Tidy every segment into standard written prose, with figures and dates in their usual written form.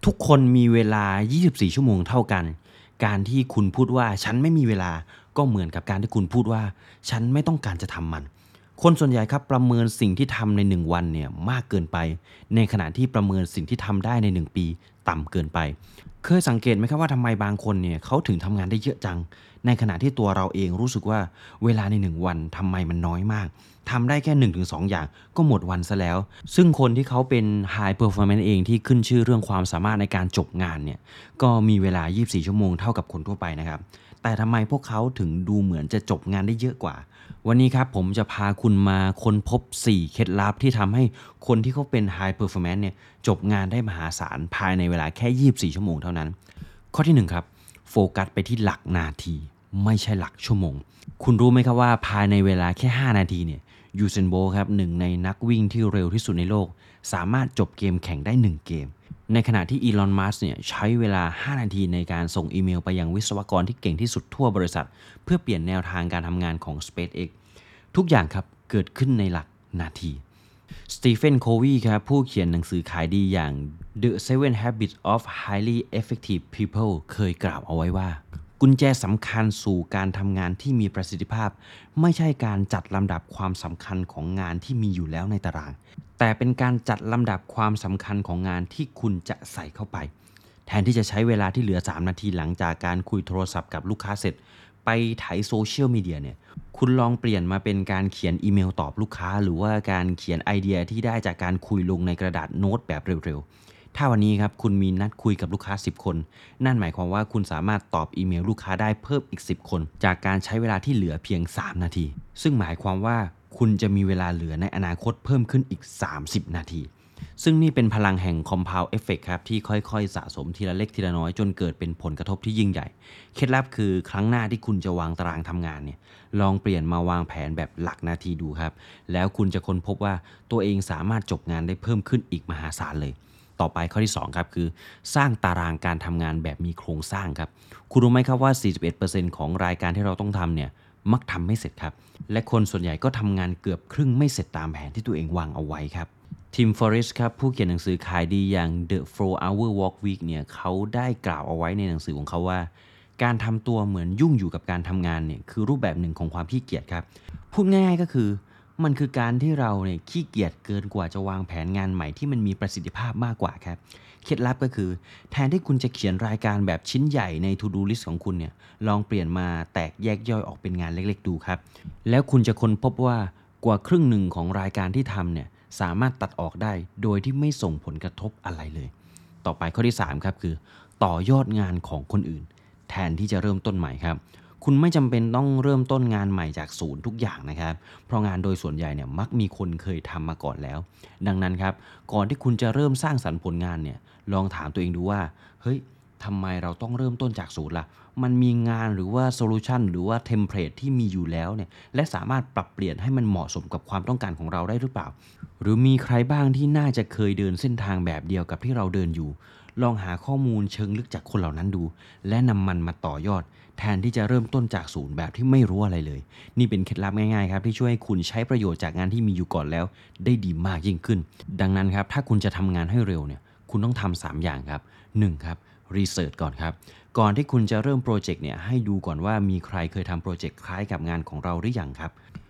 ทุกคนมีเวลา 24 ชั่วโมงเท่ากัน การที่คุณพูดว่าฉันไม่มีเวลาก็เหมือนกับการที่คุณพูดว่าฉันไม่ต้องการจะทำมันคนส่วนใหญ่ครับประเมินสิ่งที่ทำใน1วันเนี่ยมากเกินไปในขณะที่ประเมินสิ่งที่ทำได้ใน1ปีต่ำเกินไปเคยสังเกตไหมครับว่าทำไมบางคนเนี่ยเขาถึงทำงานได้เยอะจังในขณะที่ตัวเราเองรู้สึกว่าเวลาใน1วันทำไมมันน้อยมากทำได้แค่ 1-2 อย่างก็หมดวันซะแล้วซึ่งคนที่เขาเป็น High Performance เองที่ขึ้นชื่อเรื่องความสามารถในการจบงานเนี่ยก็มีเวลา 24 ชั่วโมงเท่ากับคนทั่วไปนะครับแต่ทำไมพวกเขาถึงดูเหมือนจะจบงานได้เยอะกว่าวันนี้ครับผมจะพาคุณมาค้นพบ4เคล็ดลับที่ทำให้คนที่เขาเป็น High Performance เนี่ยจบงานได้มหาศาลภายในเวลาแค่ 24 ชั่วโมงเท่านั้นข้อที่1ครับโฟกัสไปที่หลักนาทีไม่ใช่หลักชั่วโมงคุณรู้ไหมครับว่าภายในเวลาแค่5นาทีเนี่ยยูเซนโบครับหนึ่งในนักวิ่งที่เร็วที่สุดในโลกสามารถจบเกมแข่งได้1เกมในขณะที่อีลอน มัสก์เนี่ยใช้เวลา5นาทีในการส่งอีเมลไปยังวิศวกรที่เก่งที่สุดทั่วบริษัทเพื่อเปลี่ยนแนวทางการทำงานของ SpaceX ทุกอย่างครับเกิดขึ้นในหลักนาทีสตีเฟนโควีครับผู้เขียนหนังสือขายดีอย่าง The Seven Habits of Highly Effective People เคยกล่าวเอาไว้ว่ากุญแจสำคัญสู่การทำงานที่มีประสิทธิภาพไม่ใช่การจัดลำดับความสำคัญของงานที่มีอยู่แล้วในตารางแต่เป็นการจัดลำดับความสำคัญของงานที่คุณจะใส่เข้าไปแทนที่จะใช้เวลาที่เหลือ3นาทีหลังจากการคุยโทรศัพท์กับลูกค้าเสร็จไปไถโซเชียลมีเดียเนี่ยคุณลองเปลี่ยนมาเป็นการเขียนอีเมลตอบลูกค้าหรือว่าการเขียนไอเดียที่ได้จากการคุยลงในกระดาษโน้ตแบบเร็วๆถ้าวันนี้ครับคุณมีนัดคุยกับลูกค้า10คนนั่นหมายความว่าคุณสามารถตอบอีเมลลูกค้าได้เพิ่มอีก10คนจากการใช้เวลาที่เหลือเพียง3นาทีซึ่งหมายความว่าคุณจะมีเวลาเหลือในอนาคตเพิ่มขึ้นอีก30นาทีซึ่งนี่เป็นพลังแห่ง compound effect ครับที่ค่อยๆสะสมทีละเล็กทีละน้อยจนเกิดเป็นผลกระทบที่ยิ่งใหญ่เคล็ดลับคือครั้งหน้าที่คุณจะวางตารางทำงานเนี่ยลองเปลี่ยนมาวางแผนแบบหลักนาทีดูครับแล้วคุณจะค้นพบว่าตัวเองสามารถจบงานได้เพิ่มขึ้นอีกมหาศาลเลยต่อไปข้อที่2ครับคือสร้างตารางการทำงานแบบมีโครงสร้างครับคุณรู้ไหมครับว่า 41% ของรายการที่เราต้องทำเนี่ยมักทำไม่เสร็จครับและคนส่วนใหญ่ก็ทำงานเกือบครึ่งไม่เสร็จตามแผนที่ตัวเองวางเอาไว้ครับทิม ฟอเรสต์ครับผู้เขียนหนังสือขายดีอย่าง The 4-Hour Work Week เนี่ยเขาได้กล่าวเอาไว้ในหนังสือของเขาว่าการทำตัวเหมือนยุ่งอยู่กับการทำงานเนี่ยคือรูปแบบหนึ่งของความขี้เกียจครับพูดง่ายๆก็คือมันคือการที่เราเนี่ยขี้เกียจเกินกว่าจะวางแผนงานใหม่ที่มันมีประสิทธิภาพมากกว่าครับเคล็ดลับก็คือแทนที่คุณจะเขียนรายการแบบชิ้นใหญ่ใน To Do List ของคุณเนี่ยลองเปลี่ยนมาแตกแยกย่อยออกเป็นงานเล็กๆดูครับแล้วคุณจะค้นพบว่ากว่าครึ่งหนึ่งของรายการที่ทำเนี่ยสามารถตัดออกได้โดยที่ไม่ส่งผลกระทบอะไรเลยต่อไปข้อที่3ครับคือต่อยอดงานของคนอื่นแทนที่จะเริ่มต้นใหม่ครับคุณไม่จำเป็นต้องเริ่มต้นงานใหม่จากศูนย์ทุกอย่างนะครับเพราะงานโดยส่วนใหญ่เนี่ยมักมีคนเคยทำมาก่อนแล้วดังนั้นครับก่อนที่คุณจะเริ่มสร้างสรรค์ผลงานเนี่ยลองถามตัวเองดูว่าเฮ้ยทำไมเราต้องเริ่มต้นจากศูนย์ล่ะมันมีงานหรือว่าโซลูชันหรือว่าเทมเพลตที่มีอยู่แล้วเนี่ยและสามารถปรับเปลี่ยนให้มันเหมาะสมกับความต้องการของเราได้หรือเปล่าหรือมีใครบ้างที่น่าจะเคยเดินเส้นทางแบบเดียวกับที่เราเดินอยู่ลองหาข้อมูลเชิงลึกจากคนเหล่านั้นดูและนำมันมาต่อยอดแทนที่จะเริ่มต้นจากศูนย์แบบที่ไม่รู้อะไรเลยนี่เป็นเคล็ดลับง่ายๆครับที่ช่วยให้คุณใช้ประโยชน์จากงานที่มีอยู่ก่อนแล้วได้ดีมากยิ่งขึ้นดังนั้นครับถ้าคุณจะทำงานให้เร็วเนี่ยคุณต้องทำ3อย่างครับ1ครับรีเสิร์ชก่อนครับก่อนที่คุณจะเริ่มโปรเจกต์เนี่ยให้ดูก่อนว่ามีใครเคยทำโปรเจกต์คล้ายกับงานของเราหรือยังครับ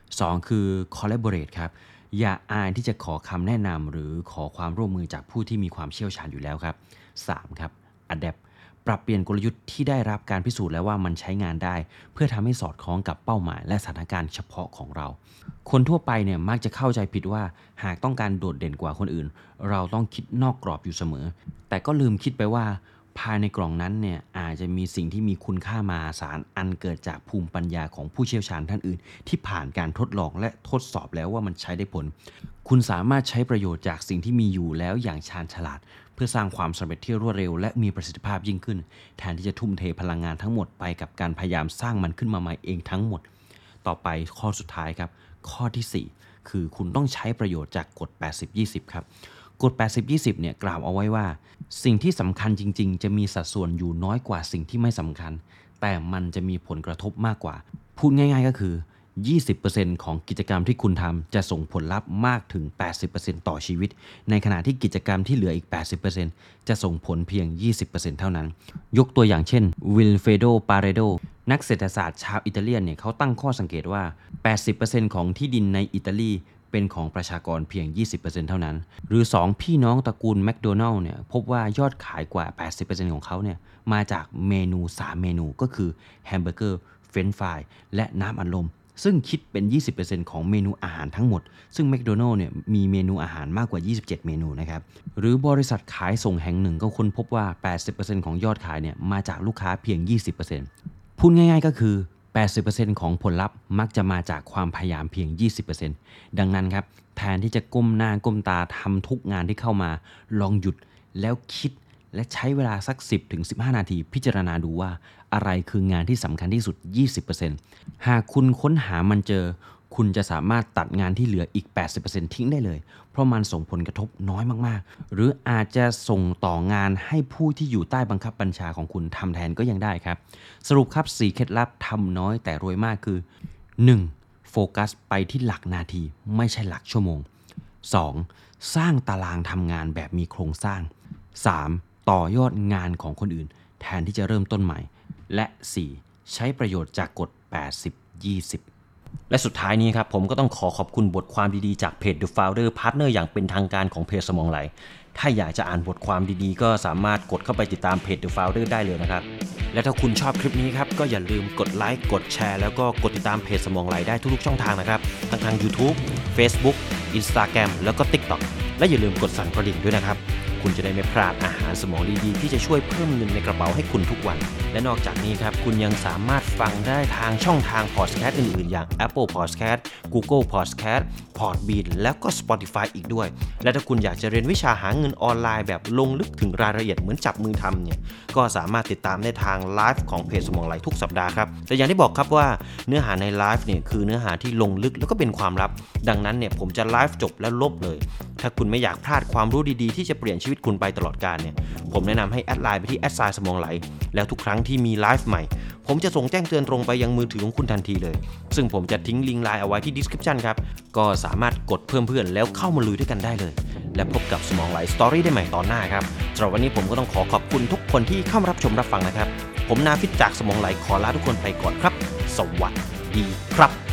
2คือ collaborate ครับอย่าอายที่จะขอคำแนะนำหรือขอความร่วมมือจากผู้ที่มีความเชี่ยวชาญอยู่แล้วครับ3ครับ adapt ปรับเปลี่ยนกลยุทธ์ที่ได้รับการพิสูจน์แล้วว่ามันใช้งานได้เพื่อทำให้สอดคล้องกับเป้าหมายและสถานการณ์เฉพาะของเราคนทั่วไปเนี่ยมักจะเข้าใจผิดว่าหากต้องการโดดเด่นกว่าคนอื่นเราต้องคิดนอกกรอบอยู่เสมอแต่ก็ลืมคิดไปว่าภายในกล่องนั้นเนี่ยอาจจะมีสิ่งที่มีคุณค่ามหาศาลอันเกิดจากภูมิปัญญาของผู้เชี่ยวชาญท่านอื่นที่ผ่านการทดลองและทดสอบแล้วว่ามันใช้ได้ผลคุณสามารถใช้ประโยชน์จากสิ่งที่มีอยู่แล้วอย่างชาญฉลาดเพื่อสร้างความสำเร็จที่รวดเร็วและมีประสิทธิภาพยิ่งขึ้นแทนที่จะทุ่มเทพลังงานทั้งหมดไปกับการพยายามสร้างมันขึ้นมาใหม่เองทั้งหมดต่อไปข้อสุดท้ายครับข้อที่4คือคุณต้องใช้ประโยชน์จากกฎ80-20ครับกฎ80-20เนี่ยกล่าวเอาไว้ว่าสิ่งที่สำคัญจริงๆจะมีสัดส่วนอยู่น้อยกว่าสิ่งที่ไม่สำคัญแต่มันจะมีผลกระทบมากกว่าพูดง่ายๆก็คือ 20% ของกิจกรรมที่คุณทำจะส่งผลลัพธ์มากถึง 80% ต่อชีวิตในขณะที่กิจกรรมที่เหลืออีก 80% จะส่งผลเพียง 20% เท่านั้นยกตัวอย่างเช่นวิลเฟโด ปาเรโดนักเศรษฐศาสตร์ชาวอิตาเลียนเนี่ยเขาตั้งข้อสังเกตว่า 80% ของที่ดินในอิตาลีเป็นของประชากรเพียง 20% เท่านั้นหรือ2พี่น้องตระกูลแมคโดนัลล์เนี่ยพบว่ายอดขายกว่า 80% ของเขาเนี่ยมาจากเมนู3เมนูก็คือแฮมเบอร์เกอร์เฟรนช์ฟรายและน้ำอัดลมซึ่งคิดเป็น 20% ของเมนูอาหารทั้งหมดซึ่งแมคโดนัลล์เนี่ยมีเมนูอาหารมากกว่า27เมนูนะครับหรือบริษัทขายส่งแห่งหนึ่งก็ค้นพบว่า 80% ของยอดขายเนี่ยมาจากลูกค้าเพียง 20% พูดง่ายๆก็คือ 80% ของผลลัพธ์มักจะมาจากความพยายามเพียง 20% ดังนั้นครับแทนที่จะก้มหน้าก้มตาทำทุกงานที่เข้ามาลองหยุดแล้วคิดและใช้เวลาสัก 10-15 นาทีพิจารณาดูว่าอะไรคืองานที่สำคัญที่สุด 20% หากคุณค้นหามันเจอคุณจะสามารถตัดงานที่เหลืออีก 80% ทิ้งได้เลยเพราะมันส่งผลกระทบน้อยมากๆหรืออาจจะส่งต่องานให้ผู้ที่อยู่ใต้บังคับบัญชาของคุณทำแทนก็ยังได้ครับสรุปครับ4เคล็ดลับทำน้อยแต่รวยมากคือ 1. โฟกัสไปที่หลักนาทีไม่ใช่หลักชั่วโมง 2. สร้างตารางทำงานแบบมีโครงสร้าง 3. ต่อยอดงานของคนอื่นแทนที่จะเริ่มต้นใหม่และ 4. ใช้ประโยชน์จากกฎ 80-20 และสุดท้ายนี้ครับผมก็ต้องขอบคุณบทความดีๆจากเพจ The Founder Partner อย่างเป็นทางการของเพจสมองไหลถ้าอยากจะอ่านบทความดีๆก็สามารถกดเข้าไปติดตามเพจ The Founder ได้เลยนะครับและถ้าคุณชอบคลิปนี้ครับก็อย่าลืมกดไลค์กดแชร์แล้วก็กดติดตามเพจสมองไหลได้ทุกๆช่องทางนะครับทั้งทาง YouTube Facebook Instagram แล้วก็ TikTok และอย่าลืมกดสั่นกระดิ่งด้วยนะครับคุณจะได้ไม่พลาดอาหารสมองดีๆที่จะช่วยเพิ่มเงินในกระเป๋าให้คุณทุกวันและนอกจากนี้ครับคุณยังสามารถฟังได้ทางช่องทางพอดแคสต์อื่นๆอย่าง Apple Podcast Google Podcast Podbean แล้วก็ Spotify อีกด้วยและถ้าคุณอยากจะเรียนวิชาหาเงินออนไลน์แบบลงลึกถึงรายละเอียดเหมือนจับมือทำเนี่ยก็สามารถติดตามได้ทางไลฟ์ของเพจสมองไหลทุกสัปดาห์ครับแต่อย่างที่บอกครับว่าเนื้อหาในไลฟ์เนี่ยคือเนื้อหาที่ลงลึกแล้วก็เป็นความลับดังนั้นเนี่ยผมจะไลฟ์จบแล้วลบเลยถ้าคุณไม่อยากพลาดความรู้ดีๆที่จะเปลี่ยนชีวิตคุณไปตลอดกาลเนี่ยผมแนะนำให้แอดไลน์ไปที่สมองไหลแล้วทุกครั้งที่มีไลฟ์ใหม่ผมจะส่งแจ้งเตือนตรงไปยังมือถือของคุณทันทีเลยซึ่งผมจะทิ้งลิงก์ไลน์เอาไว้ที่ description ครับก็สามารถกดเพิ่มเพื่อนแล้วเข้ามาลุยด้วยกันได้เลยและพบกับสมองไหลสตอรี่ได้ใหม่ตอนหน้าครับสำหรับวันนี้ผมก็ต้องขอบคุณทุกคนที่เข้ามารับชมรับฟังนะครับผมนาฟิตจากสมองไหลขอลาทุกคนไปก่อนครับสวัสดีครับ